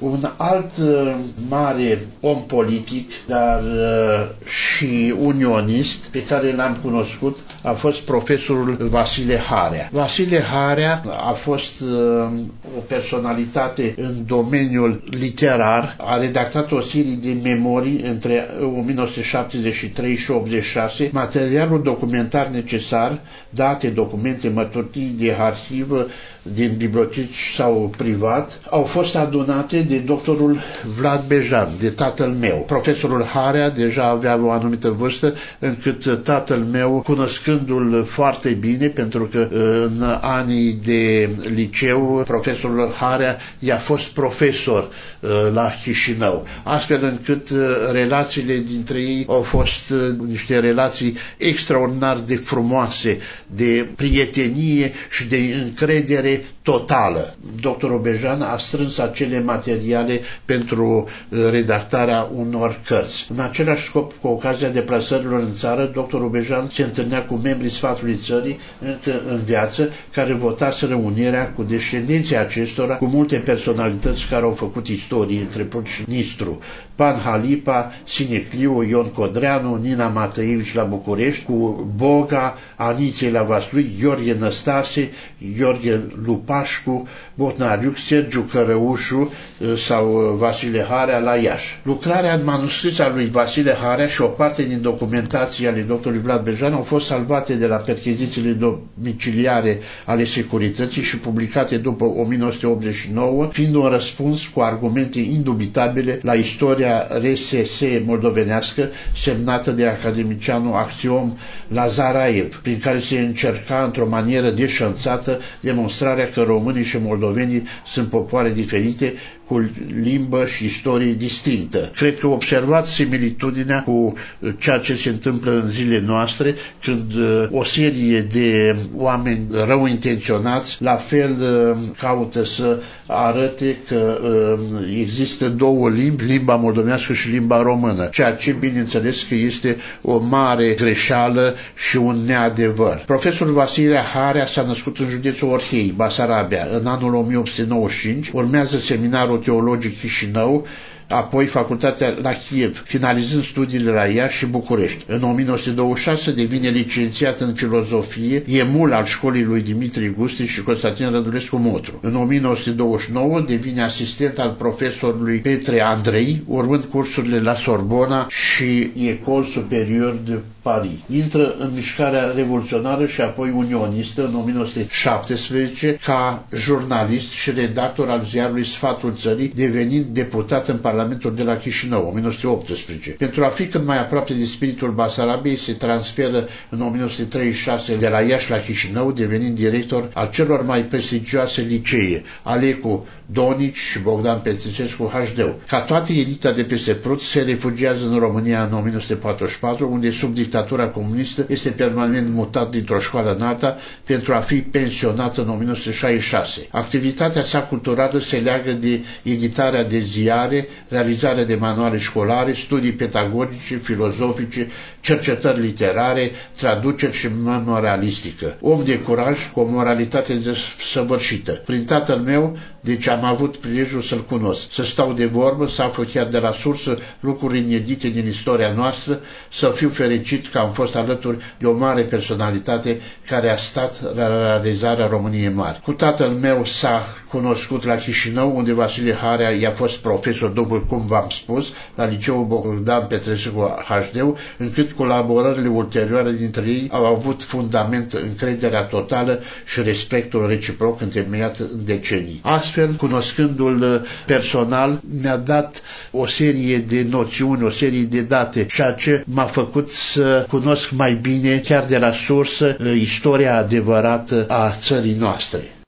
Un alt mare om politic, dar și unionist, pe care l-am cunoscut, a fost profesorul Vasile Harea. Vasile Harea a fost o personalitate în domeniul literar, a redactat o serie de memorii între 1973 și 86, materialul documentar necesar, date, documente, mărturii de arhivă din biblioteci sau privat, au fost adunate de doctorul Vlad Bejan, de tatăl meu. Profesorul Harea deja avea o anumită vârstă, încât tatăl meu, cunoscându-l foarte bine, pentru că în anii de liceu, profesorul Harea i-a fost profesor la Chișinău, astfel încât relațiile dintre ei au fost niște relații extraordinar de frumoase, de prietenie și de încredere totală. Doctorul Bejan a strâns acele materiale pentru redactarea unor cărți. În același scop, cu ocazia deplasărilor în țară, doctorul Bejan se întâlnea cu membrii Sfatului Țării încă în viață, care votaseră unirea cu descendenții acestora, cu multe personalități care au făcut istorie între Prut și Nistru. Pan Halipa, Sinecliu, Ion Codreanu, Nina Matăievici la București, cu Boga, Aniței la Vaslui, Gheorghe Năstase, Gheorghe Lupașcu, Botnariuc, Sergiu Cărăușu sau Vasile Harea la Iași. Lucrarea în manuscris a lui Vasile Harea și o parte din documentații ale doctorului Vlad Bejan au fost salvate de la perchezițiile domiciliare ale securității și publicate după 1989, fiind un răspuns cu argumente indubitabile la istoria RSS moldovenească, semnată de academicianul Axiom Lazaraev, prin care se încerca într-o manieră deșanțată demonstrarea că românii și moldovenii sunt popoare diferite, cu limbă și istorie distinctă. Cred că observați similitudinea cu ceea ce se întâmplă în zilele noastre, când o serie de oameni rău intenționați la fel caută să arate că există două limbi, limba moldovenească și limba română, ceea ce bineînțeles că este o mare greșeală și un neadevăr. Profesorul Vasile Harea s-a născut în județul Orhei, Basarabia, în anul 1895, urmează seminarul teologic Chișinău, apoi facultatea la Kiev, finalizând studiile la Iași și București. În 1926 devine licențiat în filozofie, emul al școlii lui Dimitrie Gusti și Constantin Rădulescu Motru. În 1929 devine asistent al profesorului Petre Andrei, urmând cursurile la Sorbona și École Supérieure de Paris. Intră în mișcarea revoluționară și apoi unionistă în 1917 ca jurnalist și redactor al ziarului Sfatul Țării, devenind deputat în Parlamentul de la Chișinău, 1918. Pentru a fi cât mai aproape de spiritul Basarabiei, se transferă în 1936 de la Iași la Chișinău, devenind director al celor mai prestigioase licee, Alecu Donici și Bogdan Petricescu HD. Ca toată elita de peste Prut, se refugiază în România în 1944, unde sub dictatura comunistă este permanent mutat dintr-o școală în alta pentru a fi pensionat în 1966. Activitatea sa culturală se leagă de editarea de ziare, realizarea de manuale școlare, studii pedagogice, filozofice, cercetări literare, traduceri și memorialistică. Om de curaj, cu o moralitate desăvârșită. Prin tatăl meu, deci am avut prilejul să-l cunosc, să stau de vorbă, să aflu chiar de la sursă lucruri inedite din istoria noastră, să fiu fericit că am fost alături de o mare personalitate care a stat la realizarea României mari. Cu tatăl meu s-a cunoscut la Chișinău, unde Vasile Harea i-a fost profesor, după cum v-am spus, la liceul Bogdan Petrescu HD, încât colaborările ulterioare dintre ei au avut fundament încrederea totală și respectul reciproc întemeiat în decenii. Astfel, cunoscându-l personal, mi-a dat o serie de noțiuni, o serie de date, ceea ce m-a făcut să cunosc mai bine, chiar de la sursă, istoria adevărată a țării noastre.